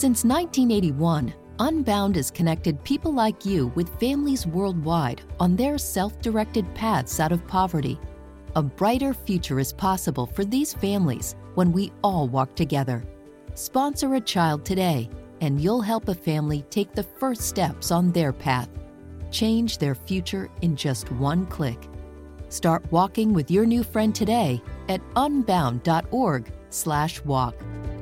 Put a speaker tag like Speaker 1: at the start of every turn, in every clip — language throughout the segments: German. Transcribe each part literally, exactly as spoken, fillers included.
Speaker 1: Since nineteen eighty-one, Unbound has connected people like you with families worldwide on their self-directed paths out of poverty. A brighter future is possible for these families when we all walk together. Sponsor a child today, and you'll help a family take the first steps on their path. Change their future in just one click. Start walking with your new friend today at unbound.org slash walk.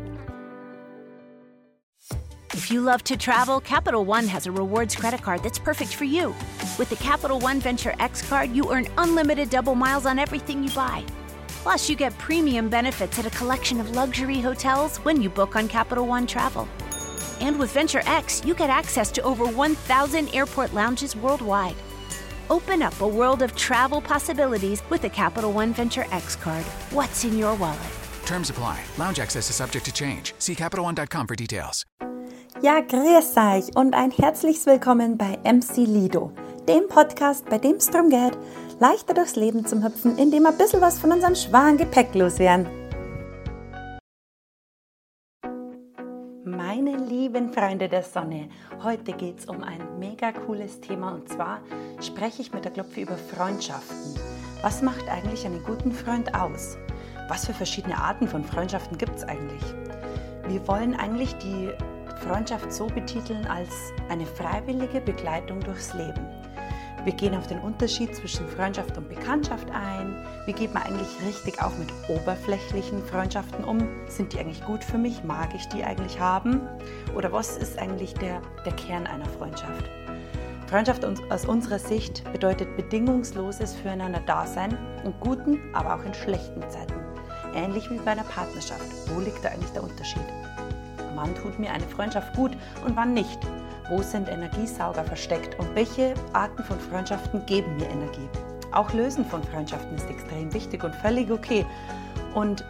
Speaker 2: If you love to travel, Capital One has a rewards credit card that's perfect for you. With the Capital One Venture X card, you earn unlimited double miles on everything you buy. Plus, you get premium benefits at a collection of luxury hotels when you book on Capital One Travel. And with Venture X, you get access to over one thousand airport lounges worldwide. Open up a world of travel possibilities with the Capital One Venture X card. What's in your wallet?
Speaker 3: Terms apply. Lounge access is subject to change. See capital one dot com for details.
Speaker 4: Ja, grüß euch und ein herzliches Willkommen bei M C Lido, dem Podcast, bei dem es darum geht, leichter durchs Leben zu hüpfen, indem wir ein bisschen was von unserem schweren Gepäck loswerden. Meine lieben Freunde der Sonne, heute geht es um ein mega cooles Thema und zwar spreche ich mit der Glopfi über Freundschaften. Was macht eigentlich einen guten Freund aus? Was für verschiedene Arten von Freundschaften gibt es eigentlich? Wir wollen eigentlich die Freundschaft so betiteln als eine freiwillige Begleitung durchs Leben. Wir gehen auf den Unterschied zwischen Freundschaft und Bekanntschaft ein. Wie geht man eigentlich richtig auch mit oberflächlichen Freundschaften um? Sind die eigentlich gut für mich? Mag ich die eigentlich haben? Oder was ist eigentlich der, der Kern einer Freundschaft? Freundschaft aus unserer Sicht bedeutet bedingungsloses Füreinander-Dasein in guten, aber auch in schlechten Zeiten. Ähnlich wie bei einer Partnerschaft. Wo liegt da eigentlich der Unterschied? Wann tut mir eine Freundschaft gut und wann nicht? Wo sind Energiesauger versteckt und welche Arten von Freundschaften geben mir Energie? Auch Lösen von Freundschaften ist extrem wichtig und völlig okay. Und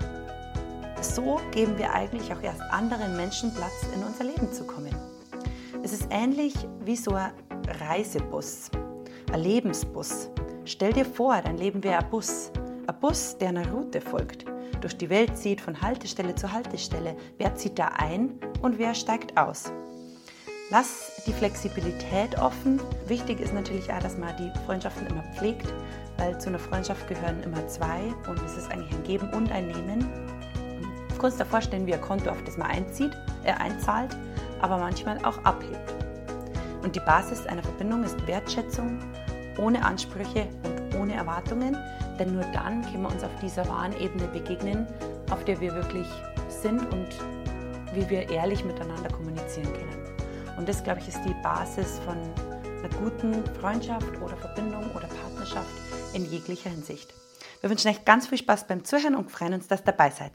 Speaker 4: so geben wir eigentlich auch erst anderen Menschen Platz, in unser Leben zu kommen. Es ist ähnlich wie so ein Reisebus, ein Lebensbus. Stell dir vor, dein Leben wäre ein Bus. Ein Bus, der einer Route folgt, durch die Welt zieht, von Haltestelle zu Haltestelle. Wer zieht da ein und wer steigt aus? Lass die Flexibilität offen. Wichtig ist natürlich auch, dass man die Freundschaften immer pflegt, weil zu einer Freundschaft gehören immer zwei und es ist eigentlich ein Geben und ein Nehmen. Du kannst dir vorstellen, wie ein Konto, auf das man einzieht, äh, einzahlt, aber manchmal auch abhebt. Und die Basis einer Verbindung ist Wertschätzung, ohne Ansprüche und ohne Erwartungen, denn nur dann können wir uns auf dieser wahren Ebene begegnen, auf der wir wirklich sind und wie wir ehrlich miteinander kommunizieren können. Und das, glaube ich, ist die Basis von einer guten Freundschaft oder Verbindung oder Partnerschaft in jeglicher Hinsicht. Wir wünschen euch ganz viel Spaß beim Zuhören und freuen uns, dass ihr dabei seid.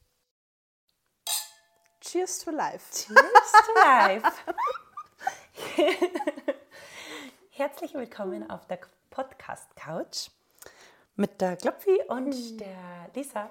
Speaker 5: Cheers to life.
Speaker 4: Cheers to life. Herzlich willkommen auf der Podcast-Couch mit der Glopfi und mm. der Lisa.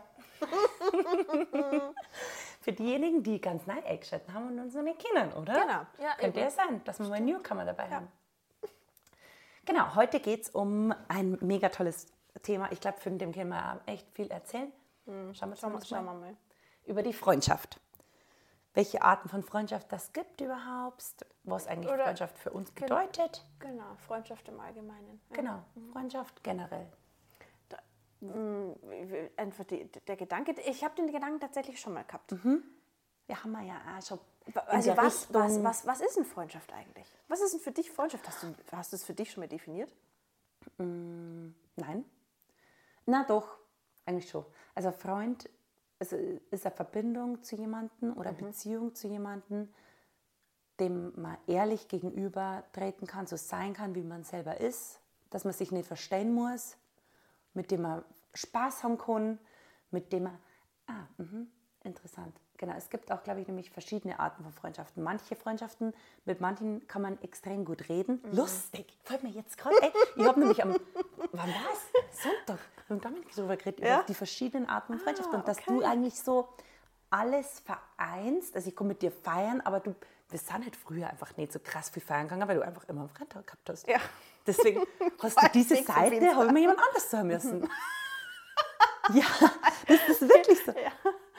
Speaker 4: Für diejenigen, die ganz neu eingeschaltet haben und uns noch nicht kennen, oder?
Speaker 5: Genau. Ja,
Speaker 4: Könnte ja sein, dass wir mal Newcomer dabei ja. haben. Genau, heute geht es um ein mega tolles Thema. Ich glaube, von dem können wir echt viel erzählen.
Speaker 5: Mhm. Schauen, wir, schauen, wir, schauen wir mal.
Speaker 4: Über die Freundschaft. Welche Arten von Freundschaft das gibt überhaupt, was eigentlich Oder Freundschaft für uns bedeutet.
Speaker 5: Genau, Freundschaft im Allgemeinen. Ja.
Speaker 4: Genau, Freundschaft generell.
Speaker 5: Da, mh, einfach die, der Gedanke, ich habe den Gedanken tatsächlich schon mal gehabt.
Speaker 4: Mhm. Ja, haben wir ja auch schon.
Speaker 5: Also was, was, was, was ist denn Freundschaft eigentlich? Was ist denn für dich Freundschaft? Hast du, hast du es für dich schon mal definiert?
Speaker 4: Mm, nein. Na doch, eigentlich schon. Also Freund es ist eine Verbindung zu jemandem oder eine mhm. Beziehung zu jemandem, dem man ehrlich gegenüber treten kann, so sein kann, wie man selber ist, dass man sich nicht verstehen muss, mit dem man Spaß haben kann, mit dem man... Ah, mh, interessant. Genau, es gibt auch, glaube ich, nämlich verschiedene Arten von Freundschaften. Manche Freundschaften, mit manchen kann man extrem gut reden. Mhm. Lustig, fällt mir jetzt gerade ein. Ich habe nämlich am, wann war es? Sonntag, mit Dominik darüber geredet, ja? über die verschiedenen Arten von Freundschaften. Ah, und dass okay. du eigentlich so alles vereinst. Also ich komme mit dir feiern, aber du, wir sind halt früher einfach nicht so krass viel feiern gegangen, weil du einfach immer einen Freund gehabt hast. Ja. Deswegen hast du diese Seite, habe ich mir jemand anders sagen müssen. Ja, das ist wirklich so. Ja.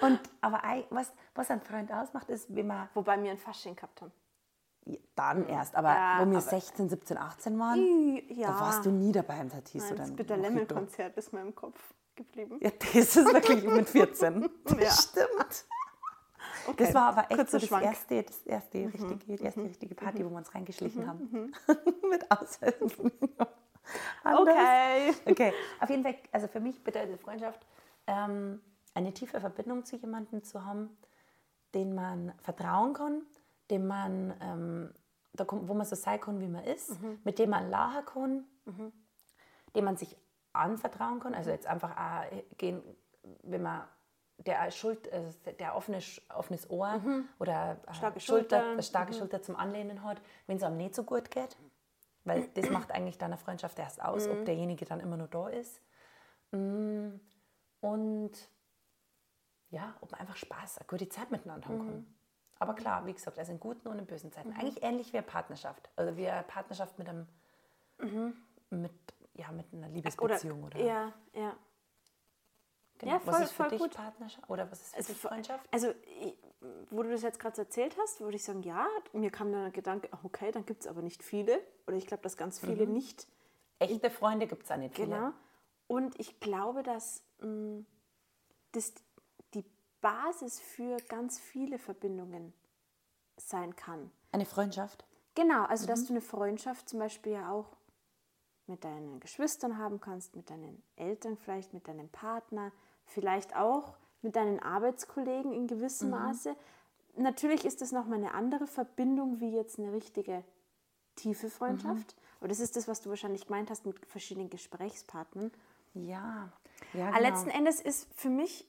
Speaker 4: Und, aber ei- was, was ein Freund ausmacht, ist, wenn man
Speaker 5: Wobei wir ein Fasching gehabt haben.
Speaker 4: dann erst, aber
Speaker 5: Ja,
Speaker 4: wo wir
Speaker 5: aber-
Speaker 4: sechzehn, siebzehn, achtzehn waren,
Speaker 5: I- Ja.
Speaker 4: da warst du nie dabei im Tatis
Speaker 5: Nein,
Speaker 4: oder
Speaker 5: das
Speaker 4: im
Speaker 5: Bitterlemmel-Konzert ist mir im Kopf geblieben.
Speaker 4: Ja, das ist wirklich mit vierzehn. Das
Speaker 5: Ja.
Speaker 4: stimmt.
Speaker 5: Okay.
Speaker 4: Das war aber echt
Speaker 5: Kurzer
Speaker 4: so das
Speaker 5: Schwank.
Speaker 4: erste, das erste richtige, die erste richtige Party, wo wir uns reingeschlichen haben. Mit Aushelfen. Anders.
Speaker 5: Okay.
Speaker 4: Okay, auf jeden Fall, also für mich bedeutet Freundschaft, ähm, eine tiefe Verbindung zu jemandem zu haben, den man vertrauen kann, dem man, ähm, da, kommt- wo man so sein kann, wie man ist, mit dem man lachen kann, dem man sich anvertrauen kann. Also jetzt einfach auch gehen, wenn man der Schuld, also der offene, offenes Ohr oder äh,
Speaker 5: Starke
Speaker 4: Schulter,
Speaker 5: Schulter.
Speaker 4: eine starke Schulter zum Anlehnen hat, wenn es einem nicht so gut geht. Weil das macht eigentlich dann eine Freundschaft erst aus, ob derjenige dann immer nur da ist. Mm, Und ja, ob man einfach Spaß, eine gute Zeit miteinander haben kann. Aber klar, wie gesagt, also in guten und in bösen Zeiten. Eigentlich ähnlich wie eine Partnerschaft. Also wie eine Partnerschaft mit einem, mit, ja, mit einer
Speaker 5: Oder,
Speaker 4: Liebesbeziehung. Oder,
Speaker 5: ja, ja.
Speaker 4: genau.
Speaker 5: ja,
Speaker 4: Was
Speaker 5: voll-
Speaker 4: ist für
Speaker 5: voll
Speaker 4: dich
Speaker 5: gut.
Speaker 4: Partnerschaft? Oder was ist für dich
Speaker 5: vo-
Speaker 4: Freundschaft?
Speaker 5: Also, ich- wo du das jetzt gerade so erzählt hast, würde ich sagen, ja, mir kam dann der Gedanke, ach, okay, dann gibt es aber nicht viele. Oder ich glaube, dass ganz viele nicht.
Speaker 4: Echte Freunde gibt es auch nicht viele.
Speaker 5: Genau. Und ich glaube, dass mh, das die Basis für ganz viele Verbindungen sein kann.
Speaker 4: Eine Freundschaft?
Speaker 5: Genau, also dass du eine Freundschaft zum Beispiel ja auch mit deinen Geschwistern haben kannst, mit deinen Eltern vielleicht, mit deinem Partner, vielleicht auch mit deinen Arbeitskollegen in gewissem Maße. Natürlich ist das nochmal eine andere Verbindung wie jetzt eine richtige tiefe Freundschaft. Aber das ist das, was du wahrscheinlich gemeint hast mit verschiedenen Gesprächspartnern.
Speaker 4: Ja. ja
Speaker 5: Aber
Speaker 4: genau.
Speaker 5: letzten Endes ist für mich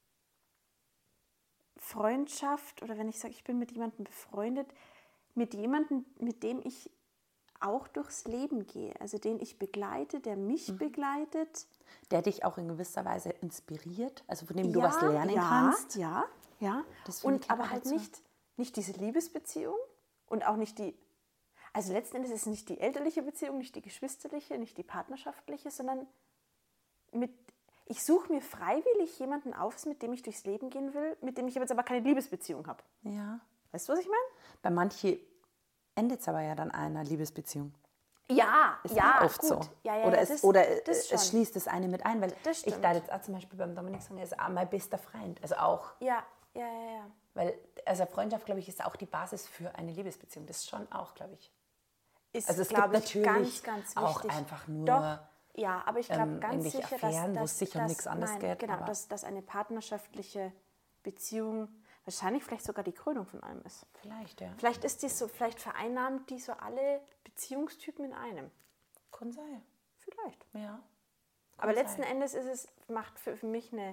Speaker 5: Freundschaft, oder wenn ich sage, ich bin mit jemandem befreundet, mit jemandem, mit dem ich auch durchs Leben gehe, also den ich begleite, der mich begleitet.
Speaker 4: Der dich auch in gewisser Weise inspiriert, also von dem du
Speaker 5: Ja,
Speaker 4: was lernen
Speaker 5: ja,
Speaker 4: kannst.
Speaker 5: Ja, ja.
Speaker 4: Das finde
Speaker 5: Und
Speaker 4: ich
Speaker 5: aber
Speaker 4: auch
Speaker 5: halt
Speaker 4: so.
Speaker 5: nicht, nicht diese Liebesbeziehung und auch nicht die, also letzten Endes ist es nicht die elterliche Beziehung, nicht die geschwisterliche, nicht die partnerschaftliche, sondern mit, ich suche mir freiwillig jemanden aus, mit dem ich durchs Leben gehen will, mit dem ich jetzt aber keine Liebesbeziehung habe.
Speaker 4: Ja.
Speaker 5: Weißt du, was ich meine?
Speaker 4: Bei manchen endet es aber ja dann einer Liebesbeziehung.
Speaker 5: Ja,
Speaker 4: Ist
Speaker 5: ja,
Speaker 4: auch oft
Speaker 5: gut.
Speaker 4: so.
Speaker 5: Ja, ja,
Speaker 4: oder
Speaker 5: ja,
Speaker 4: es,
Speaker 5: das,
Speaker 4: oder
Speaker 5: das
Speaker 4: es
Speaker 5: schon.
Speaker 4: schließt das eine mit ein, weil
Speaker 5: Das
Speaker 4: ich
Speaker 5: stimmt.
Speaker 4: da jetzt auch zum Beispiel beim Dominik sagen, er ist auch mein bester Freund. Also auch,
Speaker 5: Ja, ja, ja, ja.
Speaker 4: weil also Freundschaft, glaube ich, ist auch die Basis für eine Liebesbeziehung. Das ist schon auch, glaube ich.
Speaker 5: Ist,
Speaker 4: Also es
Speaker 5: glaub
Speaker 4: gibt
Speaker 5: ich,
Speaker 4: natürlich
Speaker 5: ganz, ganz
Speaker 4: auch
Speaker 5: wichtig.
Speaker 4: einfach nur
Speaker 5: Doch, ja, aber ich glaube
Speaker 4: ähm,
Speaker 5: ganz
Speaker 4: irgendwelche
Speaker 5: sicher,
Speaker 4: Affären, wo
Speaker 5: dass,
Speaker 4: es sicher um
Speaker 5: dass,
Speaker 4: nichts anderes
Speaker 5: nein,
Speaker 4: geht,
Speaker 5: Genau,
Speaker 4: aber-
Speaker 5: dass, dass eine partnerschaftliche Beziehung wahrscheinlich vielleicht sogar die Krönung von allem ist.
Speaker 4: Vielleicht, ja.
Speaker 5: Vielleicht ist die so, vielleicht vereinnahmt die so alle Beziehungstypen in einem.
Speaker 4: Kann sein.
Speaker 5: Vielleicht.
Speaker 4: Ja.
Speaker 5: Aber
Speaker 4: Kann
Speaker 5: letzten
Speaker 4: sein.
Speaker 5: Endes ist es, macht für, für mich eine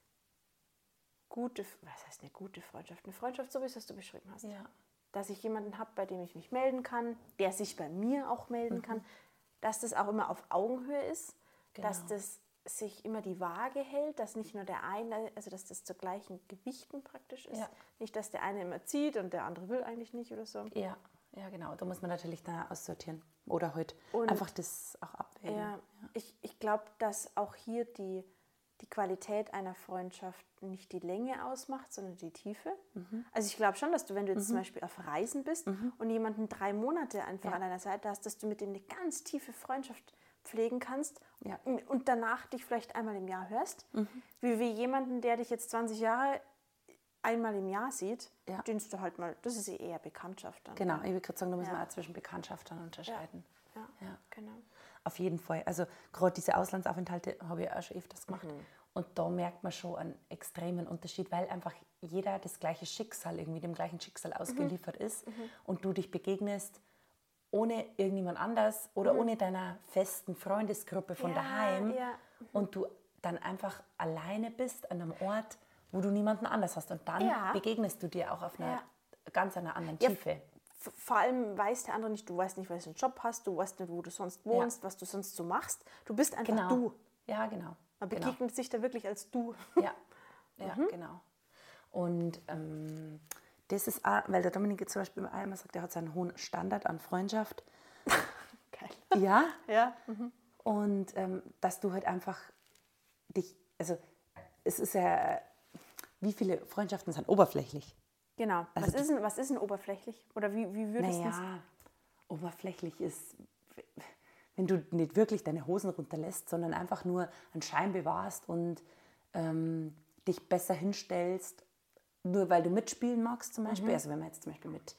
Speaker 5: gute, was heißt eine gute Freundschaft? Eine Freundschaft, so wie es das du beschrieben hast.
Speaker 4: Ja.
Speaker 5: Dass ich jemanden habe, bei dem ich mich melden kann, der sich bei mir auch melden
Speaker 4: Mhm.
Speaker 5: kann, dass das auch immer auf Augenhöhe ist, dass
Speaker 4: Genau.
Speaker 5: das sich immer die Waage hält, dass nicht nur der eine, also dass das zu gleichen Gewichten praktisch ist.
Speaker 4: Ja.
Speaker 5: Nicht, dass der eine immer zieht und der andere will eigentlich nicht oder so.
Speaker 4: Ja, ja, genau. Da muss man natürlich dann aussortieren. Oder halt
Speaker 5: Und-
Speaker 4: einfach das auch abwägen.
Speaker 5: Ja, ich, ich glaube, dass auch hier die, die Qualität einer Freundschaft nicht die Länge ausmacht, sondern die Tiefe. Also ich glaube schon, dass du, wenn du jetzt zum Beispiel auf Reisen bist und jemanden drei Monate einfach
Speaker 4: Ja.
Speaker 5: an deiner Seite hast, dass du mit dem eine ganz tiefe Freundschaft pflegen kannst
Speaker 4: Ja.
Speaker 5: und danach dich vielleicht einmal im Jahr hörst. Wie, wie jemanden, der dich jetzt zwanzig Jahre einmal im Jahr sieht,
Speaker 4: Ja.
Speaker 5: den du halt mal, das ist eher Bekanntschaft dann.
Speaker 4: Genau, ich würde gerade sagen, da muss
Speaker 5: Ja.
Speaker 4: man auch zwischen Bekanntschaft dann unterscheiden.
Speaker 5: Ja,
Speaker 4: Ja.
Speaker 5: genau.
Speaker 4: Auf jeden Fall. Also gerade diese Auslandsaufenthalte habe ich auch schon öfters gemacht.
Speaker 5: Mhm.
Speaker 4: Und da merkt man schon einen extremen Unterschied, weil einfach jeder das gleiche Schicksal, irgendwie dem gleichen Schicksal
Speaker 5: Mhm.
Speaker 4: ausgeliefert ist und du dich begegnest ohne irgendjemand anders oder ohne deiner festen Freundesgruppe von
Speaker 5: Mhm. Ja,
Speaker 4: daheim
Speaker 5: ja.
Speaker 4: und du dann einfach alleine bist an einem Ort, wo du niemanden anders hast. Und dann
Speaker 5: Ja.
Speaker 4: begegnest du dir auch auf einer
Speaker 5: Ja.
Speaker 4: ganz einer anderen
Speaker 5: Ja,
Speaker 4: Tiefe.
Speaker 5: v- Vor allem weiß der andere nicht, du weißt nicht, was du einen Job hast, du weißt nicht, wo du sonst wohnst, was du sonst so machst. Du bist einfach
Speaker 4: Genau.
Speaker 5: du.
Speaker 4: Ja, genau.
Speaker 5: Man
Speaker 4: genau.
Speaker 5: begegnet sich da wirklich als du.
Speaker 4: Ja, ja genau. Und ähm, das ist auch, weil der Dominik jetzt zum Beispiel einmal sagt, er hat so einen hohen Standard an Freundschaft.
Speaker 5: Geil.
Speaker 4: Ja.
Speaker 5: Ja.
Speaker 4: Und ähm, dass du halt einfach dich, also es ist ja, wie viele Freundschaften sind oberflächlich?
Speaker 5: Genau.
Speaker 4: Also
Speaker 5: was, ist denn, was ist denn oberflächlich? Oder wie, wie würdest du
Speaker 4: Naja, oberflächlich ist, wenn du nicht wirklich deine Hosen runterlässt, sondern einfach nur einen Schein bewahrst und ähm, dich besser hinstellst, nur weil du mitspielen magst zum Beispiel. Mhm. Also wenn man jetzt zum Beispiel mit,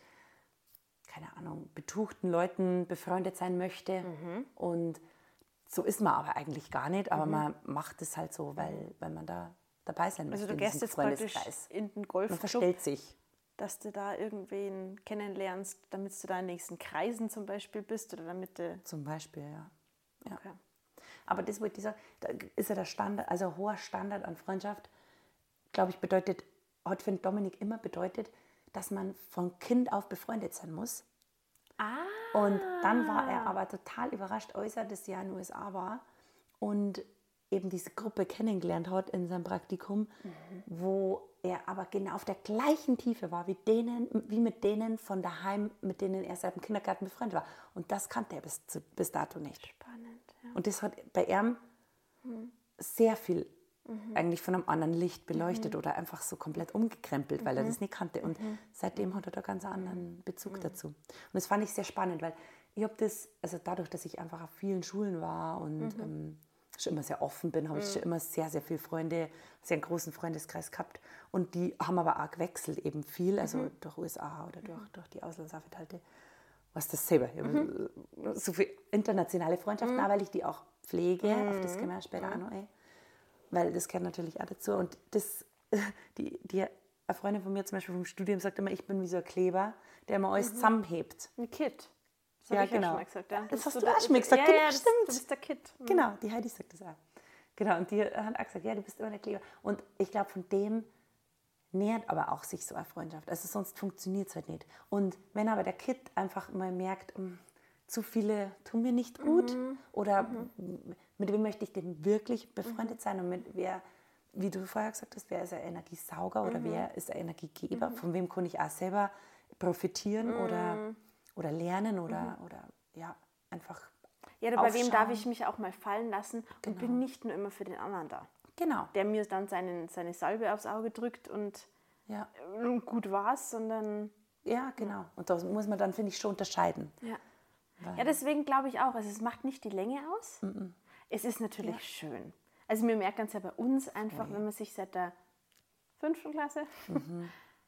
Speaker 4: keine Ahnung, betuchten Leuten befreundet sein möchte mhm. und so ist man aber eigentlich gar nicht, aber mhm. man macht es halt so, weil, weil man da dabei sein möchte.
Speaker 5: Also du gehst jetzt praktisch in den Golfclub.
Speaker 4: Man verstellt sich.
Speaker 5: Dass du da irgendwen kennenlernst, damit du da in den nächsten Kreisen zum Beispiel bist oder damit du...
Speaker 4: Zum Beispiel, ja. ja.
Speaker 5: Okay.
Speaker 4: Aber das wollte ich sagen, da ist ja der Standard, also ein hoher Standard an Freundschaft, glaube ich, bedeutet, hat für Dominik immer bedeutet, dass man von Kind auf befreundet sein muss.
Speaker 5: Ah.
Speaker 4: Und dann war er aber total überrascht, als er das Jahr in den U S A war und eben diese Gruppe kennengelernt hat in seinem Praktikum, mhm. wo er aber genau auf der gleichen Tiefe war wie, denen, wie mit denen von daheim, mit denen er seit dem Kindergarten befreundet war. Und das kannte er bis, zu, bis dato nicht.
Speaker 5: Spannend, ja.
Speaker 4: Und das hat bei ihm mhm. sehr viel mhm. eigentlich von einem anderen Licht beleuchtet mhm. oder einfach so komplett umgekrempelt, weil mhm. er das nicht kannte. Und mhm. seitdem hat er da ganz einen anderen Bezug mhm. dazu. Und das fand ich sehr spannend, weil ich habe das, also dadurch, dass ich einfach auf vielen Schulen war und mhm. ähm, schon immer sehr offen bin, habe ich mhm. schon immer sehr, sehr viele Freunde, sehr einen großen Freundeskreis gehabt. Und die haben aber auch gewechselt eben viel, also mhm. durch U S A oder durch, durch die Auslandsaufenthalte. Was das selber. Mhm. So viele internationale Freundschaften, mhm. auch, weil ich die auch pflege, mhm. auf das gehen wir später mhm. auch noch ein. Weil das gehört natürlich auch dazu. Und das, die, die, eine Freundin von mir zum Beispiel vom Studium sagt immer, ich bin wie so ein Kleber, der immer alles mhm. zusammenhebt.
Speaker 5: Ein Kid. Das
Speaker 4: ja,
Speaker 5: habe ich
Speaker 4: genau.
Speaker 5: ja schon mal gesagt. Ja.
Speaker 4: Das,
Speaker 5: das
Speaker 4: hast
Speaker 5: so
Speaker 4: du auch schon mal gesagt.
Speaker 5: Ja,
Speaker 4: genau,
Speaker 5: ja, das,
Speaker 4: stimmt.
Speaker 5: Du bist der Kid. Mhm.
Speaker 4: Genau, die Heidi sagt das auch. Genau, und die hat auch gesagt, ja, du bist immer der Kleber. Und ich glaube, von dem nähert aber auch sich so eine Freundschaft. Also sonst funktioniert es halt nicht. Und wenn aber der Kid einfach mal merkt, mh, zu viele tun mir nicht gut mhm. oder mhm. mit wem möchte ich denn wirklich befreundet mhm. sein und mit wer, wie du vorher gesagt hast, wer ist ein Energiesauger oder mhm. wer ist ein Energiegeber, mhm. von wem kann ich auch selber profitieren mhm. oder, oder lernen oder, mhm. oder ja, einfach
Speaker 5: Ja, oder bei wem darf ich mich auch mal fallen lassen
Speaker 4: genau.
Speaker 5: und bin nicht nur immer für den anderen da.
Speaker 4: Genau.
Speaker 5: Der mir dann seinen, seine Salbe aufs Auge drückt und
Speaker 4: ja.
Speaker 5: gut war's, sondern...
Speaker 4: Ja, genau. Und da muss man dann, finde ich, schon unterscheiden.
Speaker 5: Ja, ja deswegen glaube ich auch, also es macht nicht die Länge aus. Mhm. Es ist natürlich ja. schön. Also wir merken es ja bei uns einfach, okay. wenn man sich seit der fünften Klasse
Speaker 4: mhm.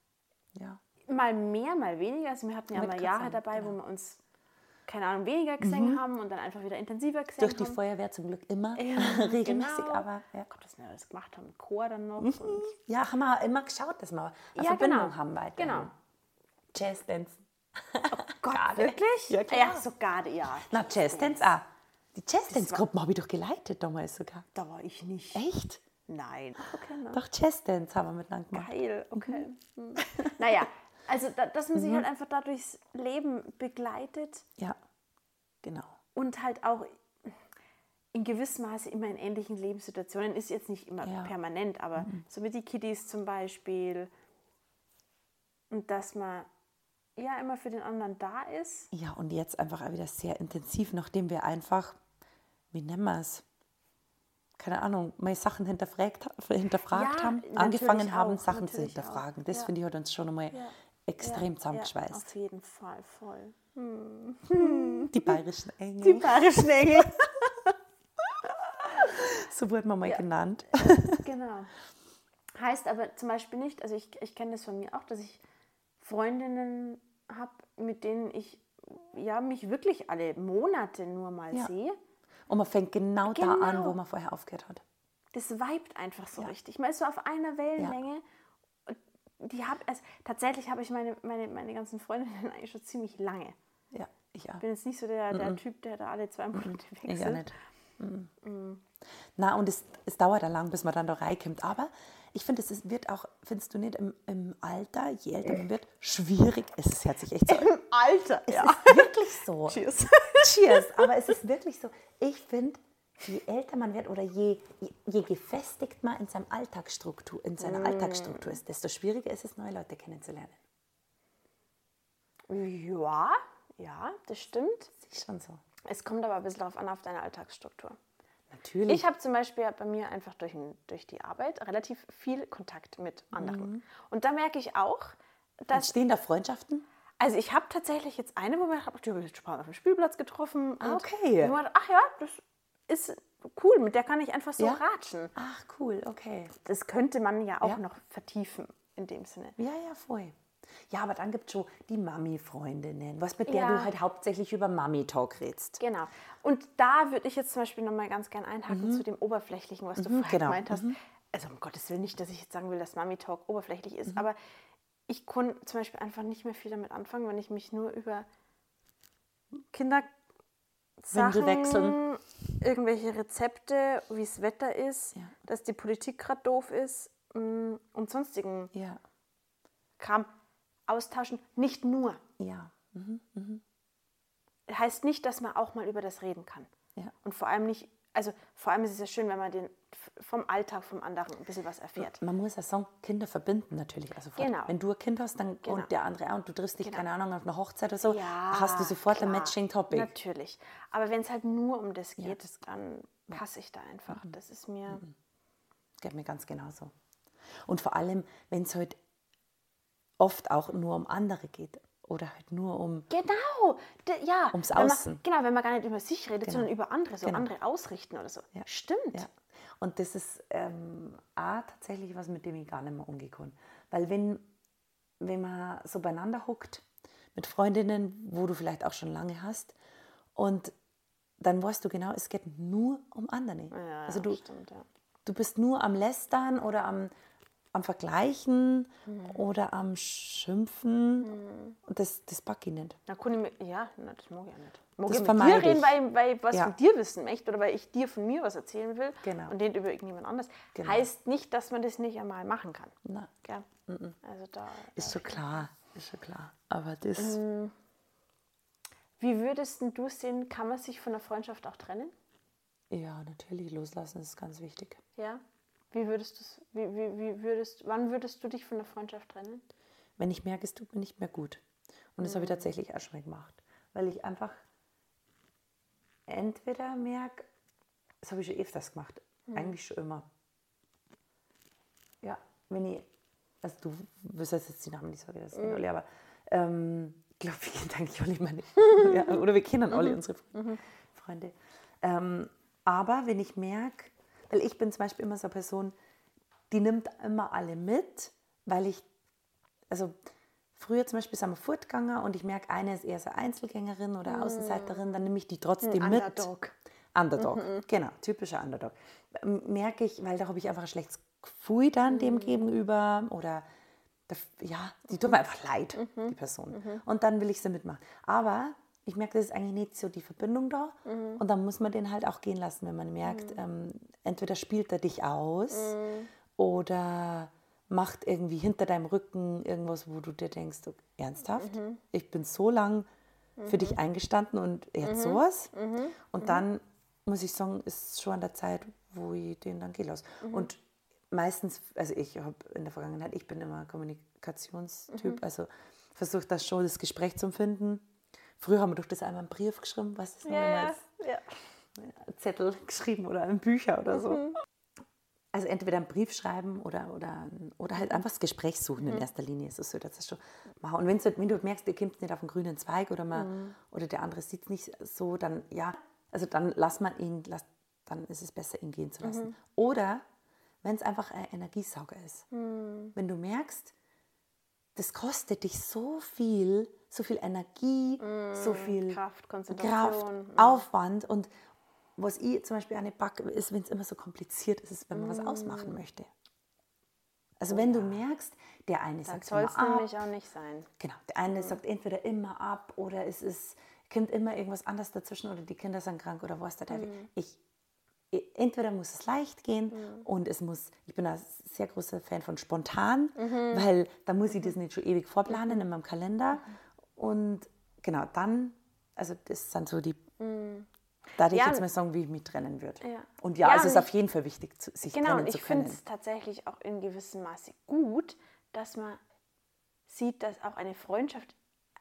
Speaker 4: ja.
Speaker 5: mal mehr, mal weniger, also wir hatten ja mal Jahre dabei, genau. wo wir uns keine Ahnung, weniger gesehen mhm. haben und dann einfach wieder intensiver gesehen
Speaker 4: Durch
Speaker 5: haben.
Speaker 4: die Feuerwehr zum Glück immer,
Speaker 5: ja,
Speaker 4: regelmäßig,
Speaker 5: genau.
Speaker 4: aber... Ja.
Speaker 5: Gott, was wir alles gemacht haben, Chor dann noch.
Speaker 4: Mhm. Ja, haben wir immer geschaut, dass wir eine
Speaker 5: ja,
Speaker 4: Verbindung
Speaker 5: genau.
Speaker 4: haben weiter.
Speaker 5: Genau.
Speaker 4: Jazzdance.
Speaker 5: Oh Gott,
Speaker 4: Garde.
Speaker 5: wirklich?
Speaker 4: Ja, klar.
Speaker 5: Ja, so Garde, ja.
Speaker 4: Na, Jazzdance auch. Die Jazzdance-Gruppen habe ich doch geleitet damals sogar.
Speaker 5: Da war ich nicht.
Speaker 4: Echt?
Speaker 5: Nein. Okay, ne?
Speaker 4: Doch, Jazzdance haben wir miteinander gemacht.
Speaker 5: Geil, okay. Mhm. Naja, also da, dass man sich mhm. halt einfach da durchs Leben begleitet.
Speaker 4: Ja. Genau.
Speaker 5: Und halt auch in gewissem Maße immer in ähnlichen Lebenssituationen, ist jetzt nicht immer ja. permanent, aber mhm. so wie die Kiddies zum Beispiel. Und dass man ja immer für den anderen da ist.
Speaker 4: Ja, und jetzt einfach auch wieder sehr intensiv, nachdem wir einfach, wie nennen wir es, keine Ahnung, mal Sachen hinterfragt, hinterfragt
Speaker 5: ja,
Speaker 4: haben, angefangen
Speaker 5: auch,
Speaker 4: haben, Sachen zu hinterfragen.
Speaker 5: Auch.
Speaker 4: Das
Speaker 5: Ja.
Speaker 4: finde ich hat uns schon einmal ja. extrem
Speaker 5: ja.
Speaker 4: zusammengeschweißt.
Speaker 5: Ja, auf jeden Fall, voll.
Speaker 4: Hm. Die bayerischen Engel.
Speaker 5: Die bayerischen Engel.
Speaker 4: So wurde man mal
Speaker 5: ja.
Speaker 4: genannt.
Speaker 5: Genau. Heißt aber zum Beispiel nicht, also ich, ich kenne das von mir auch, dass ich Freundinnen habe, mit denen ich ja, mich wirklich alle Monate nur mal ja. sehe.
Speaker 4: Und man fängt genau,
Speaker 5: genau
Speaker 4: da an, wo man vorher aufgehört hat.
Speaker 5: Das vibet einfach so
Speaker 4: ja.
Speaker 5: richtig. Man ist so auf einer Wellenlänge. Ja. Die hab, also, tatsächlich habe ich meine, meine, meine ganzen Freundinnen eigentlich schon ziemlich lange.
Speaker 4: Ja, ich auch.
Speaker 5: Ich bin jetzt nicht so der, der mm-mm. Typ, der da alle zwei Monate wechselt.
Speaker 4: Ich auch nicht. Mm. Mm. Na, und es, es dauert ja lang, bis man dann da reinkommt. Aber ich finde, es wird auch, findest du nicht, im, im Alter, je älter man wird, schwierig. Es ist herzlich echt so.
Speaker 5: Im Alter,
Speaker 4: es
Speaker 5: ja.
Speaker 4: ist wirklich so.
Speaker 5: Cheers.
Speaker 4: Cheers. Aber es ist wirklich so. Ich finde, je älter man wird oder je, je, je gefestigt man in, seinem Alltagsstruktur, in seiner mm. Alltagsstruktur ist, desto schwieriger ist es, neue Leute kennenzulernen.
Speaker 5: Ja, ja, das stimmt.
Speaker 4: Das ist schon so.
Speaker 5: Es kommt aber ein bisschen darauf an, auf deine Alltagsstruktur.
Speaker 4: Natürlich.
Speaker 5: Ich habe zum Beispiel bei mir einfach durch, durch die Arbeit relativ viel Kontakt mit anderen. Mhm. Und da merke ich auch, dass...
Speaker 4: Entstehen da Freundschaften?
Speaker 5: Also ich habe tatsächlich jetzt eine, wo wir die habe ich jetzt auf dem Spielplatz getroffen.
Speaker 4: Ah, okay.
Speaker 5: Und man, ach ja, das ist cool, mit der kann ich einfach so
Speaker 4: ja?
Speaker 5: ratschen.
Speaker 4: Ach cool, okay.
Speaker 5: Das könnte man ja auch
Speaker 4: ja.
Speaker 5: noch vertiefen in dem Sinne.
Speaker 4: Ja, ja, voll. Ja, aber dann gibt es schon die Mami-Freundinnen, was mit der
Speaker 5: ja.
Speaker 4: du halt hauptsächlich über Mami-Talk redest.
Speaker 5: Genau. Und da würde ich jetzt zum Beispiel nochmal ganz gern einhaken mhm. zu dem Oberflächlichen, was du
Speaker 4: mhm,
Speaker 5: vorher
Speaker 4: genau.
Speaker 5: gemeint hast.
Speaker 4: Mhm.
Speaker 5: Also um Gottes Willen nicht, dass ich jetzt sagen will, dass Mami-Talk oberflächlich ist,
Speaker 4: mhm.
Speaker 5: aber ich konnte zum Beispiel einfach nicht mehr viel damit anfangen, wenn ich mich nur über Kindersachen,
Speaker 4: wechseln.
Speaker 5: irgendwelche Rezepte, wie das Wetter ist,
Speaker 4: ja.
Speaker 5: dass die Politik gerade doof ist und sonstigen
Speaker 4: ja.
Speaker 5: Kram austauschen. Nicht nur.
Speaker 4: Ja. Mhm. Mhm.
Speaker 5: Heißt nicht, dass man auch mal über das reden kann.
Speaker 4: Ja.
Speaker 5: Und vor allem nicht, also vor allem ist es ja schön, wenn man den vom Alltag vom anderen ein bisschen was erfährt.
Speaker 4: Man muss ja sagen, Kinder verbinden natürlich. Also
Speaker 5: genau.
Speaker 4: Wenn du ein Kind hast dann,
Speaker 5: genau.
Speaker 4: und der andere auch und du triffst dich,
Speaker 5: genau.
Speaker 4: keine Ahnung, auf einer Hochzeit oder so,
Speaker 5: ja,
Speaker 4: hast du sofort
Speaker 5: klar.
Speaker 4: ein Matching-Topic.
Speaker 5: Natürlich. Aber wenn es halt nur um das geht,
Speaker 4: ja.
Speaker 5: dann passe ich da einfach.
Speaker 4: Mhm.
Speaker 5: Das ist mir...
Speaker 4: Mhm. Geht mir ganz genauso. Und vor allem, wenn es halt oft auch nur um andere geht. Oder halt nur um...
Speaker 5: Genau, D- ja.
Speaker 4: Ums
Speaker 5: wenn
Speaker 4: Außen.
Speaker 5: Man, genau, wenn man gar nicht über sich redet,
Speaker 4: genau.
Speaker 5: sondern über andere, so
Speaker 4: genau.
Speaker 5: andere ausrichten oder so.
Speaker 4: Ja.
Speaker 5: Stimmt.
Speaker 4: Ja. Und das ist ähm, auch tatsächlich was, mit dem ich gar nicht mehr umgehen kann. Weil wenn, wenn man so beieinander hockt, mit Freundinnen, wo du vielleicht auch schon lange hast, und dann weißt du genau, es geht nur um andere.
Speaker 5: Ja,
Speaker 4: also du,
Speaker 5: stimmt, ja.
Speaker 4: du bist nur am Lästern oder am... am Vergleichen mhm. oder am Schimpfen. Mhm. Und das, das packe ich nicht.
Speaker 5: Na, kann ich mit, ja, na, das mag ich ja nicht. Mag
Speaker 4: das
Speaker 5: ich mit dir reden, weil, weil ich was
Speaker 4: ja.
Speaker 5: von dir wissen möchte oder weil ich dir von mir was erzählen will
Speaker 4: genau.
Speaker 5: und den über irgendjemand anderes.
Speaker 4: Genau.
Speaker 5: Heißt nicht, dass man das nicht einmal machen kann.
Speaker 4: Nein.
Speaker 5: Ja.
Speaker 4: Mhm.
Speaker 5: Also da,
Speaker 4: ist
Speaker 5: da
Speaker 4: schon klar, ist schon klar. Aber das...
Speaker 5: Mhm. Wie würdest du sehen, kann man sich von der Freundschaft auch trennen?
Speaker 4: Ja, natürlich, loslassen ist ganz wichtig.
Speaker 5: Ja. Wie würdest du's, wie, wie, wie würdest, wann würdest du dich von der Freundschaft trennen?
Speaker 4: Wenn ich merke, es tut mir nicht mehr gut. Und das mhm. habe ich tatsächlich auch schon mal gemacht. Weil ich einfach entweder merke, das habe ich schon öfters gemacht, mhm. eigentlich schon immer. Ja, wenn ich, also du wirst jetzt die Namen nicht sagen, das mhm. nicht alle, aber ähm, ich glaube, wir kennen eigentlich alle meine, ja, oder wir kennen alle
Speaker 5: mhm.
Speaker 4: unsere
Speaker 5: mhm.
Speaker 4: Freunde. Ähm, aber wenn ich merke, weil ich bin zum Beispiel immer so eine Person, die nimmt immer alle mit, weil ich, also früher zum Beispiel sind wir fortgegangen und ich merke, eine ist eher so Einzelgängerin oder Außenseiterin, dann nehme ich die trotzdem
Speaker 5: Ein
Speaker 4: mit.
Speaker 5: Underdog.
Speaker 4: Underdog,
Speaker 5: Mhm.
Speaker 4: genau, typischer Underdog. Merke ich, weil da habe ich einfach ein schlechtes Gefühl dann mhm. dem gegenüber oder, ja, die tut mir einfach leid,
Speaker 5: mhm.
Speaker 4: die Person.
Speaker 5: Mhm.
Speaker 4: Und dann will ich sie mitmachen. Aber ich merke, das ist eigentlich nicht so die Verbindung da. Mhm. Und dann muss man den halt auch gehen lassen, wenn man merkt, mhm. ähm, entweder spielt er dich aus mhm. oder macht irgendwie hinter deinem Rücken irgendwas, wo du dir denkst, okay, ernsthaft? Mhm. Ich bin so lang mhm. für dich eingestanden und jetzt mhm. sowas. Mhm. Und dann muss ich sagen, ist es schon an der Zeit, wo ich den dann gehen lasse. Mhm. Und meistens, also ich habe in der Vergangenheit, ich bin immer Kommunikationstyp, mhm. also versuche das schon, das Gespräch zu finden. Früher haben wir doch das einmal einen Brief geschrieben, was ist noch
Speaker 5: yeah,
Speaker 4: immer
Speaker 5: ja.
Speaker 4: Zettel geschrieben oder in Bücher oder so.
Speaker 5: Mhm.
Speaker 4: Also entweder einen Brief schreiben oder, oder, oder halt einfach das Gespräch suchen in
Speaker 5: mhm.
Speaker 4: erster Linie. Ist es so, dass das schon machen. Und wenn's, wenn du merkst, ihr kommt nicht auf einen grünen Zweig oder, man, mhm. oder der andere sieht es nicht so, dann ja, also dann lass man ihn, lass, dann ist es besser, ihn gehen zu lassen. Mhm. Oder wenn es einfach ein Energiesauger ist. Mhm. Wenn du merkst, das kostet dich so viel, so viel Energie, mm,
Speaker 5: mm,
Speaker 4: so viel
Speaker 5: Kraft, Konzentration,
Speaker 4: Kraft,
Speaker 5: mm.
Speaker 4: Aufwand. Und was ich zum Beispiel auch nicht packe, ist, wenn es immer so kompliziert ist, ist, wenn man mm. was ausmachen möchte. Also oh, wenn ja. du merkst, der eine
Speaker 5: Dann
Speaker 4: sagt
Speaker 5: immer ab. Dann soll es nämlich auch nicht sein.
Speaker 4: Genau, der eine
Speaker 5: mm.
Speaker 4: sagt entweder immer ab oder es ist, kommt immer irgendwas anderes dazwischen oder die Kinder sind krank oder was der Teufel. Mm. Ich Entweder muss es leicht gehen mhm. und es muss, ich bin ein sehr großer Fan von spontan, mhm. weil da muss ich das nicht schon ewig vorplanen mhm. in meinem Kalender. Und genau, dann, also das sind so die, mhm. da hätte ich
Speaker 5: ja,
Speaker 4: jetzt mal sagen, wie ich mich trennen würde.
Speaker 5: Ja.
Speaker 4: Und ja,
Speaker 5: ja,
Speaker 4: es ist
Speaker 5: ich,
Speaker 4: auf jeden Fall wichtig, sich
Speaker 5: genau,
Speaker 4: trennen zu
Speaker 5: können. Genau, ich
Speaker 4: können.
Speaker 5: finde es tatsächlich auch in gewissem Maße gut, dass man sieht, dass auch eine Freundschaft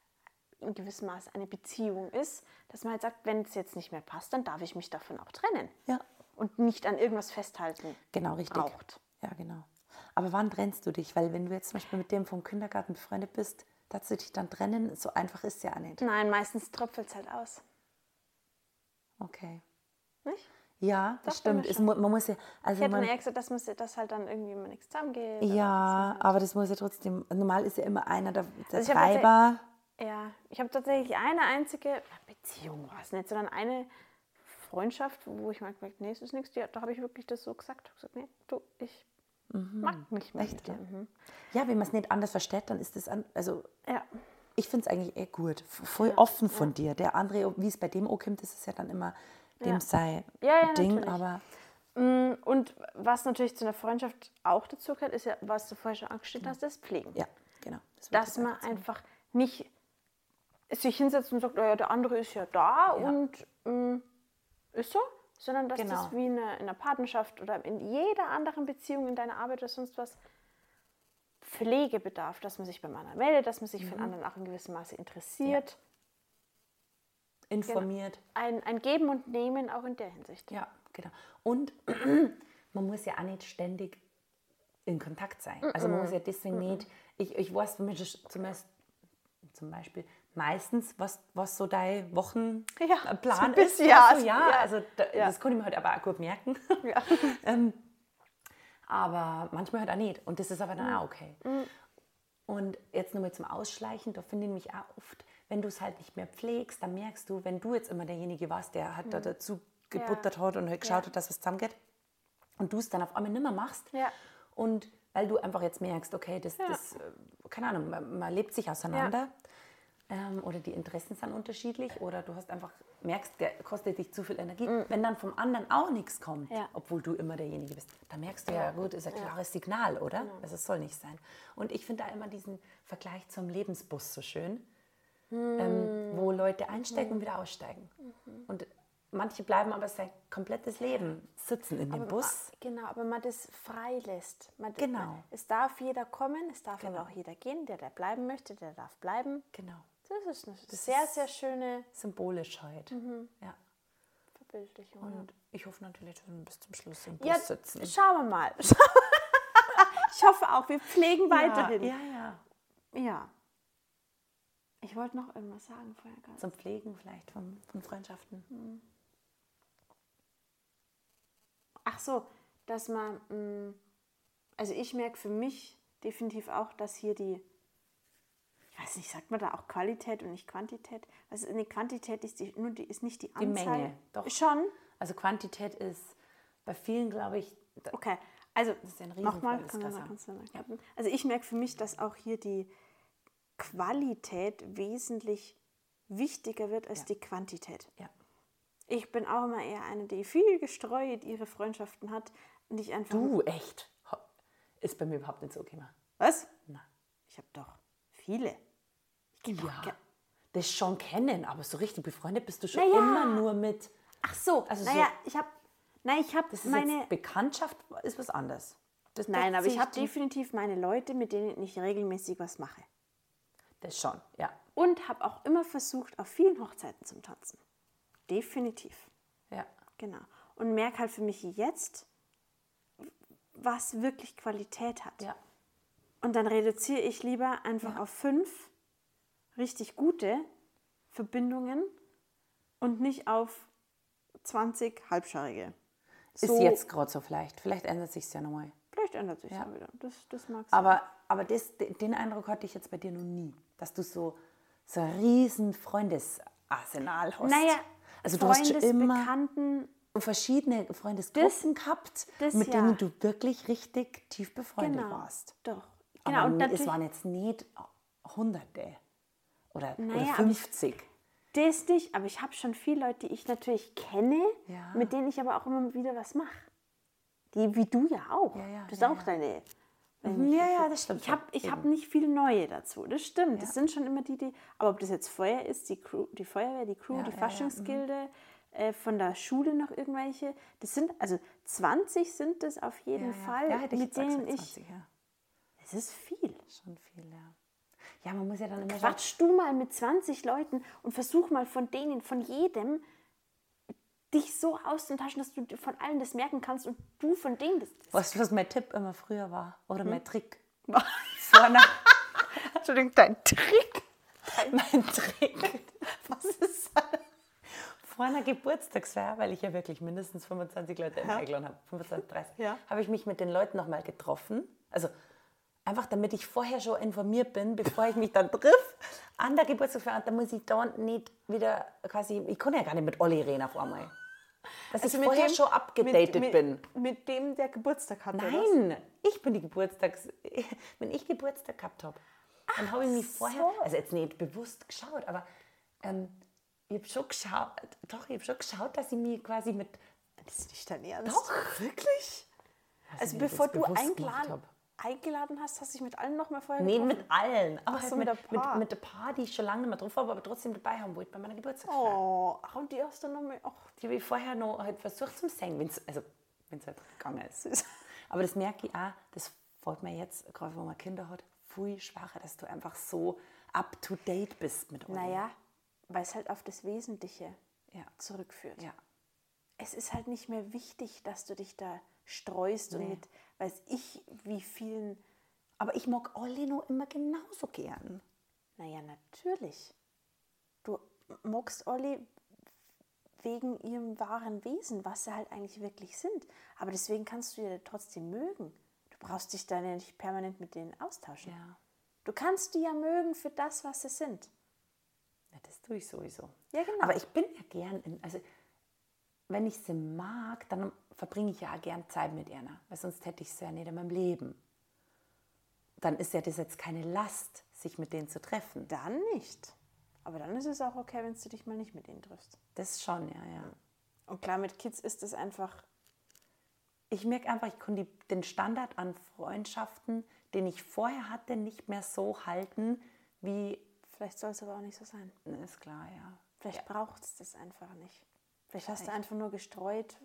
Speaker 5: in gewissem Maße eine Beziehung ist, dass man halt sagt, wenn es jetzt nicht mehr passt, dann darf ich mich davon auch trennen.
Speaker 4: Ja.
Speaker 5: und nicht an irgendwas festhalten
Speaker 4: Genau, richtig.
Speaker 5: braucht.
Speaker 4: Ja, genau. Aber wann trennst du dich? Weil wenn du jetzt zum Beispiel mit dem vom Kindergarten befreundet bist, dass du dich dann trennen, so einfach ist es ja auch nicht.
Speaker 5: Nein, meistens tröpfelt es halt aus.
Speaker 4: Okay.
Speaker 5: Nicht?
Speaker 4: Ja, das
Speaker 5: Doch,
Speaker 4: stimmt.
Speaker 5: bei mir
Speaker 4: Es,
Speaker 5: schon.
Speaker 4: mu- man muss ja, also
Speaker 5: Ich hätte
Speaker 4: man,
Speaker 5: mir eher gesagt, dass, man, dass halt dann irgendwie immer nichts zusammengeht. oder
Speaker 4: ja,
Speaker 5: dass man
Speaker 4: aber das muss ja trotzdem, normal ist ja immer einer der, der
Speaker 5: Also ich hab
Speaker 4: Treiber.
Speaker 5: Ja, ich habe tatsächlich eine einzige Beziehung, war es nicht, sondern eine Freundschaft, wo ich mal gesagt nee, es ist nichts. Da habe ich wirklich das so gesagt. Ich habe gesagt, nee, du, ich mag nicht mehr
Speaker 4: Echt,
Speaker 5: mit dir. Mhm.
Speaker 4: Ja, wenn man es nicht anders versteht, dann ist das, an, also
Speaker 5: Ja,
Speaker 4: ich finde es eigentlich eh gut. F- Voll offen von dir. Der andere, wie es bei dem ankommt, das ist ja dann immer dem
Speaker 5: Ja.
Speaker 4: sei
Speaker 5: Ja, ja,
Speaker 4: Ding,
Speaker 5: natürlich.
Speaker 4: aber
Speaker 5: Mm, und was natürlich zu einer Freundschaft auch dazu gehört, ist ja, was du vorher schon angeschnitten hast, das Pflegen.
Speaker 4: ja, genau. Das wollte
Speaker 5: Dass
Speaker 4: ich
Speaker 5: man
Speaker 4: auch sagen.
Speaker 5: einfach nicht sich hinsetzt und sagt, oh ja, der andere ist ja da
Speaker 4: Ja.
Speaker 5: und mm, ist so, sondern dass
Speaker 4: Genau.
Speaker 5: das wie in einer, in einer Partnerschaft oder in jeder anderen Beziehung, in deiner Arbeit oder sonst was, Pflege bedarf, dass man sich beim anderen meldet, dass man sich
Speaker 4: Mhm.
Speaker 5: für den anderen auch in gewissem Maße interessiert.
Speaker 4: informiert.
Speaker 5: Ein, ein Geben und Nehmen auch in der Hinsicht.
Speaker 4: Ja, genau. Und man muss ja auch nicht ständig in Kontakt sein. Also man muss ja deswegen nicht, ich, ich weiß für mich ist zumindest, zum Beispiel meistens, was, was so dein Wochenplan
Speaker 5: Ja, so ein
Speaker 4: ist.
Speaker 5: bisschen,
Speaker 4: weißt du,
Speaker 5: ja,
Speaker 4: ja,
Speaker 5: ja.
Speaker 4: also da,
Speaker 5: Ja.
Speaker 4: das kann ich mir halt aber auch gut merken.
Speaker 5: Ja.
Speaker 4: ähm, aber manchmal halt auch nicht. Und das ist aber dann
Speaker 5: Mhm.
Speaker 4: auch okay. Und jetzt nochmal zum Ausschleichen, da finde ich mich auch oft, wenn du es halt nicht mehr pflegst, dann merkst du, wenn du jetzt immer derjenige warst, der halt da dazu gebuttert hat und halt geschaut
Speaker 5: Ja.
Speaker 4: hat, dass was zusammengeht, und du es dann auf einmal nicht mehr machst,
Speaker 5: Ja.
Speaker 4: und weil du einfach jetzt merkst, okay, das,
Speaker 5: Ja.
Speaker 4: das äh, keine Ahnung, man, man lebt sich auseinander, ähm, oder die Interessen sind unterschiedlich, oder du hast einfach, merkst, der kostet dich zu viel Energie. Wenn dann vom anderen auch nichts kommt,
Speaker 5: Ja.
Speaker 4: obwohl du immer derjenige bist, dann merkst du ja, gut, ist ein klares Signal, oder? Also es soll nicht sein. Und ich finde da immer diesen Vergleich zum Lebensbus so schön, ähm, wo Leute einsteigen und wieder aussteigen. Und manche bleiben aber sein komplettes Leben sitzen in dem
Speaker 5: Aber
Speaker 4: Bus.
Speaker 5: ma- Genau, aber man das frei lässt. Man,
Speaker 4: Genau.
Speaker 5: Man, es darf jeder kommen, es darf aber auch jeder gehen. Der, der bleiben möchte, der darf bleiben.
Speaker 4: Genau.
Speaker 5: Das ist eine sehr,
Speaker 4: ist-
Speaker 5: sehr schöne
Speaker 4: Symbolisch heute. Ja.
Speaker 5: Verbildlichung.
Speaker 4: Und ich hoffe natürlich, dass wir bis zum Schluss im Bus
Speaker 5: ja,
Speaker 4: sitzen.
Speaker 5: schauen wir mal. Ich hoffe auch, wir pflegen weiterhin.
Speaker 4: Ja, ja.
Speaker 5: Ja. Ich wollte noch irgendwas sagen vorher gerade.
Speaker 4: Zum Pflegen vielleicht von, von Freundschaften.
Speaker 5: Ach so, dass man, mh, also ich merke für mich definitiv auch, dass hier die, ich weiß nicht, sagt man da auch Qualität und nicht Quantität? Also eine Quantität ist, die, nur die, ist nicht die
Speaker 4: Die
Speaker 5: Anzahl.
Speaker 4: Menge, doch.
Speaker 5: Schon?
Speaker 4: Also Quantität ist bei vielen, glaube ich, da-
Speaker 5: Okay, also
Speaker 4: ist ja ein
Speaker 5: nochmal,
Speaker 4: Riesenvolles
Speaker 5: kann man
Speaker 4: Glas.
Speaker 5: mal, kannst du mal klappen. Also ich merke für mich, dass auch hier die Qualität wesentlich wichtiger wird als
Speaker 4: Ja.
Speaker 5: die Quantität.
Speaker 4: ja.
Speaker 5: Ich bin auch immer eher eine, die viel gestreut ihre Freundschaften hat und ich einfach...
Speaker 4: Du, echt? Ho- Ist bei mir überhaupt nicht so gekommen.
Speaker 5: Was?
Speaker 4: Nein.
Speaker 5: Ich habe doch viele. Ich geh doch
Speaker 4: Ja,
Speaker 5: ge-
Speaker 4: das schon kennen, aber so richtig befreundet bist du schon
Speaker 5: Naja.
Speaker 4: immer nur mit...
Speaker 5: Ach so,
Speaker 4: Also
Speaker 5: naja,
Speaker 4: so-
Speaker 5: ich habe... Nein, ich habe
Speaker 4: Das ist
Speaker 5: meine...
Speaker 4: jetzt Bekanntschaft, ist was anderes. Das,
Speaker 5: Nein,
Speaker 4: das
Speaker 5: aber ich
Speaker 4: sehe
Speaker 5: habe
Speaker 4: die-
Speaker 5: definitiv meine Leute, mit denen ich regelmäßig was mache.
Speaker 4: Das schon, ja.
Speaker 5: Und habe auch immer versucht, auf vielen Hochzeiten zum Tanzen. Definitiv.
Speaker 4: ja.
Speaker 5: Genau. Und merke halt für mich jetzt, was wirklich Qualität hat.
Speaker 4: Ja.
Speaker 5: Und dann reduziere ich lieber einfach auf fünf richtig gute Verbindungen und nicht auf zwanzig halbscharige.
Speaker 4: Ist
Speaker 5: So-
Speaker 4: jetzt gerade so vielleicht. Vielleicht ändert sich es ja nochmal.
Speaker 5: Vielleicht ändert sich
Speaker 4: Ja.
Speaker 5: ja wieder. Das, das mag sein.
Speaker 4: Aber, aber das, den Eindruck hatte ich jetzt bei dir noch nie, dass du so, so ein riesen Freundesarsenal hast.
Speaker 5: Naja,
Speaker 4: also du hast schon immer
Speaker 5: Bekannten,
Speaker 4: verschiedene Freundesgruppen gehabt,
Speaker 5: das
Speaker 4: mit
Speaker 5: ja.
Speaker 4: denen du wirklich richtig tief befreundet
Speaker 5: genau,
Speaker 4: warst.
Speaker 5: doch.
Speaker 4: Aber
Speaker 5: Genau, und
Speaker 4: es
Speaker 5: natürlich,
Speaker 4: waren jetzt nicht Hunderte oder,
Speaker 5: Naja,
Speaker 4: oder
Speaker 5: aber ich-
Speaker 4: fünfzig.
Speaker 5: das nicht, aber ich habe schon viele Leute, die ich natürlich kenne,
Speaker 4: Ja.
Speaker 5: mit denen ich aber auch immer wieder was mache. Die, wie du ja auch.
Speaker 4: Ja, ja,
Speaker 5: du hast
Speaker 4: ja,
Speaker 5: auch
Speaker 4: ja.
Speaker 5: deine...
Speaker 4: Mhm, ja, ja, das stimmt
Speaker 5: Ich habe
Speaker 4: schon,
Speaker 5: ich hab
Speaker 4: eben.
Speaker 5: nicht viel neue dazu, das stimmt.
Speaker 4: Ja.
Speaker 5: Das sind schon immer die, die... Aber ob das jetzt Feuer ist, die, Crew, die Feuerwehr, die Crew,
Speaker 4: Ja,
Speaker 5: die
Speaker 4: ja, ja,
Speaker 5: Faschingsgilde, äh, von der Schule noch irgendwelche, das sind, also zwanzig sind das auf jeden
Speaker 4: ja, ja.
Speaker 5: Fall,
Speaker 4: Ja, hätte ich
Speaker 5: mit
Speaker 4: jetzt auch
Speaker 5: denen
Speaker 4: gesagt,
Speaker 5: ich...
Speaker 4: zwanzig, ja.
Speaker 5: Das ist viel.
Speaker 4: Schon viel, ja. Ja, man muss ja dann immer
Speaker 5: Quatsch du mal mit zwanzig Leuten und versuch mal von denen, von jedem dich so auszutauschen, dass du von allen das merken kannst und du von denen das.
Speaker 4: Weißt du, was mein Tipp immer früher war? Oder mein Trick?
Speaker 5: Vorne. Entschuldigung, dein Trick?
Speaker 4: Mein Trick. Was ist das? Vor einer Geburtstagsfeier, weil ich ja wirklich mindestens fünfundzwanzig Leute ja. eingeladen habe, fünfundzwanzig, dreißig, ja. habe ich mich mit den Leuten nochmal getroffen. Also einfach, damit ich vorher schon informiert bin, bevor ich mich dann triff an der Geburtstagsfeier. Und dann muss ich da nicht wieder quasi, ich kann ja gar nicht mit Olli reden auf einmal. Dass also ich vorher dem, schon abgedatet
Speaker 5: mit,
Speaker 4: bin.
Speaker 5: Mit, mit dem, der Geburtstag hatte.
Speaker 4: Nein, ich bin die Geburtstags... Wenn ich Geburtstag gehabt habe, dann habe ich mich vorher... So. Also jetzt nicht bewusst geschaut, aber ähm, ich habe schon geschaut, doch, ich habe schon geschaut, dass ich mich quasi mit...
Speaker 5: Das ist nicht dein Ernst?
Speaker 4: Doch, wirklich?
Speaker 5: Also, also bevor du eingeladen, eingeladen hast, hast du dich mit allen noch mal vorher
Speaker 4: getroffen? Nee, mit allen. Aber halt
Speaker 5: so,
Speaker 4: mit,
Speaker 5: mit, ein paar.
Speaker 4: mit, mit ein paar, die ich schon lange nicht mehr drauf habe, aber trotzdem dabei haben wollte bei meiner Geburtstagsfeier.
Speaker 5: Oh, und die hast du noch mal... Ach,
Speaker 4: die habe ich vorher noch halt versucht zu singen, wenn's, also wenn es halt gegangen ist. Aber das merke ich auch, das fällt mir jetzt, gerade wenn man Kinder hat, viel schwacher, dass du einfach so up-to-date bist mit allem.
Speaker 5: Naja, weil es halt auf das Wesentliche
Speaker 4: ja.
Speaker 5: zurückführt.
Speaker 4: Ja.
Speaker 5: Es ist halt nicht mehr wichtig, dass du dich da streust nee. und mit, weiß ich, wie vielen...
Speaker 4: Aber ich mag alle noch immer genauso gern.
Speaker 5: Naja, natürlich. Du magst alle wegen ihrem wahren Wesen, was sie halt eigentlich wirklich sind. Aber deswegen kannst du ja trotzdem mögen. Du brauchst dich dann ja nicht permanent mit denen austauschen.
Speaker 4: Ja.
Speaker 5: Du kannst die ja mögen für das, was sie sind.
Speaker 4: Ja, das tue ich sowieso.
Speaker 5: Ja, genau.
Speaker 4: Aber ich bin ja gern, in, also wenn ich sie mag, dann verbringe ich ja auch gern Zeit mit ihnen. Weil sonst hätte ich sie ja nicht in meinem Leben. Dann ist ja das jetzt keine Last, sich mit denen zu treffen.
Speaker 5: Dann nicht. Aber dann ist es auch okay, wenn du dich mal nicht mit ihnen triffst.
Speaker 4: Das schon, ja, ja.
Speaker 5: Und klar, mit Kids ist es einfach...
Speaker 4: Ich merke einfach, ich kann die, den Standard an Freundschaften, den ich vorher hatte, nicht mehr so halten, wie...
Speaker 5: Vielleicht soll es aber auch nicht so sein.
Speaker 4: Ist klar, ja.
Speaker 5: Vielleicht ja. braucht es das einfach nicht. Vielleicht hast
Speaker 4: Echt?
Speaker 5: du einfach nur gestreut.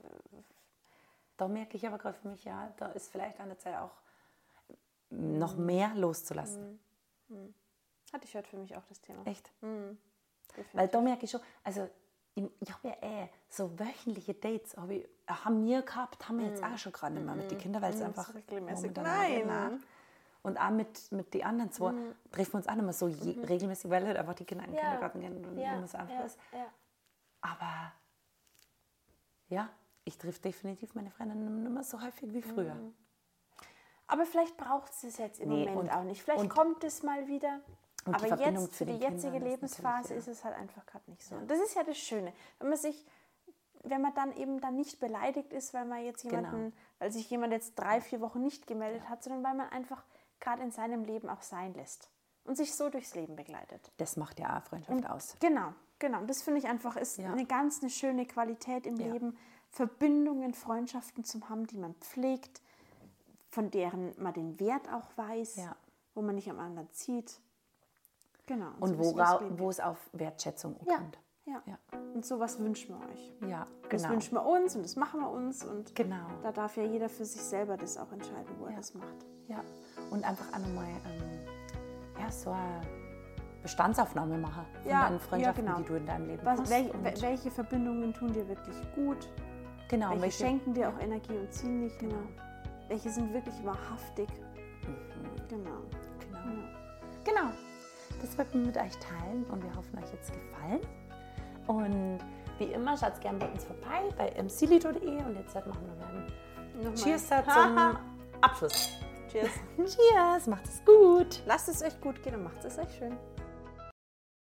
Speaker 4: Da merke ich aber gerade für mich, ja, da ist vielleicht an der Zeit auch noch mehr loszulassen.
Speaker 5: Mhm. Mhm. Hatte ich heute für mich auch das Thema.
Speaker 4: Echt?
Speaker 5: Mhm.
Speaker 4: Weil da merke ich schon, also ich, ich habe ja eh so wöchentliche Dates, hab ich, haben wir gehabt, haben wir jetzt auch schon gerade nicht mehr mit den Kindern, weil es
Speaker 5: mhm.
Speaker 4: einfach
Speaker 5: regelmäßig nein.
Speaker 4: Und auch mit, mit den anderen zwei mhm. treffen wir uns auch nicht mehr so je, mhm. regelmäßig, weil halt einfach die Kinder in den
Speaker 5: ja.
Speaker 4: Kindergarten gehen und
Speaker 5: ja.
Speaker 4: immer so einfach
Speaker 5: ja.
Speaker 4: ist.
Speaker 5: Ja.
Speaker 4: Aber ja, ich treffe definitiv meine Freundinnen nicht mehr so häufig wie früher.
Speaker 5: Mhm. Aber vielleicht braucht es es jetzt im
Speaker 4: nee,
Speaker 5: Moment
Speaker 4: und,
Speaker 5: auch nicht. Vielleicht
Speaker 4: und,
Speaker 5: kommt es mal wieder. Aber jetzt, für die jetzige
Speaker 4: Kindern
Speaker 5: Lebensphase
Speaker 4: ist,
Speaker 5: ist es halt einfach gerade nicht so. Und das ist ja das Schöne. Wenn man sich, wenn man dann eben dann nicht beleidigt ist, weil man jetzt jemanden, genau. weil sich jemand jetzt drei, vier Wochen nicht gemeldet ja. hat, sondern weil man einfach gerade in seinem Leben auch sein lässt und sich so durchs Leben begleitet.
Speaker 4: Das macht ja auch Freundschaft
Speaker 5: und
Speaker 4: aus.
Speaker 5: Genau, genau. Und das finde ich einfach ist ja. eine ganz eine schöne Qualität im ja. Leben, Verbindungen, Freundschaften zu haben, die man pflegt, von deren man den Wert auch weiß, ja. wo man nicht am anderen zieht. Genau.
Speaker 4: Und, und so wo, wo es auf Wertschätzung
Speaker 5: ja.
Speaker 4: kommt.
Speaker 5: Ja. ja. Und sowas wünschen wir euch.
Speaker 4: Ja, genau.
Speaker 5: Das wünschen wir uns und das machen wir uns. Und
Speaker 4: genau.
Speaker 5: da darf ja jeder für sich selber das auch entscheiden, wo
Speaker 4: ja.
Speaker 5: er das macht.
Speaker 4: Ja. Und einfach auch nochmal ähm, ja, so eine Bestandsaufnahme machen von
Speaker 5: ja.
Speaker 4: deinen Freundschaften,
Speaker 5: ja, genau.
Speaker 4: die du in deinem Leben
Speaker 5: Was,
Speaker 4: hast.
Speaker 5: Wel, welche Verbindungen tun dir wirklich gut?
Speaker 4: Genau.
Speaker 5: Welche,
Speaker 4: welche
Speaker 5: schenken dir auch Energie und ziehen nicht
Speaker 4: genau.
Speaker 5: nur? Welche sind wirklich wahrhaftig?
Speaker 4: Mhm.
Speaker 5: Genau.
Speaker 4: Genau.
Speaker 5: Ja.
Speaker 4: Genau. Das wollten wir mit euch teilen und wir hoffen, euch jetzt gefallen. Und wie immer, schaut gerne bei uns vorbei bei m c lito punkt de und jetzt machen wir noch einen Cheers zum Abschluss.
Speaker 5: Cheers.
Speaker 4: Cheers, macht es gut.
Speaker 5: Lasst es euch gut gehen und macht es euch schön.